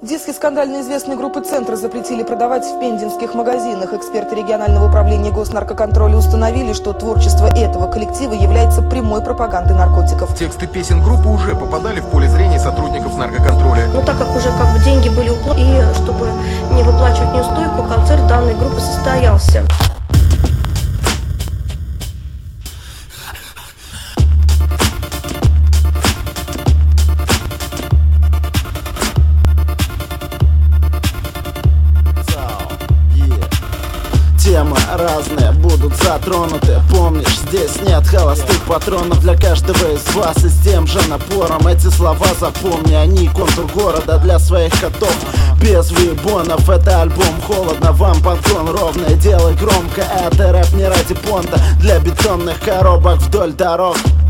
Диски скандально известной группы «Центр» запретили продавать в пензенских магазинах. Эксперты регионального управления госнаркоконтроля установили, что творчество этого коллектива является прямой пропагандой наркотиков. Тексты песен группы уже попадали в поле зрения сотрудников наркоконтроля. Но так как уже деньги были уплачены, и чтобы не выплачивать неустойку, концерт данной группы состоялся. Темы разные будут затронуты. Помнишь, здесь нет холостых патронов для каждого из вас. И с тем же напором эти слова запомни. Они контур города для своих котов. Без выебонов, это альбом холодно. Вам подгон ровный, делай громко. Это рэп не ради понта, для бетонных коробок вдоль дорог.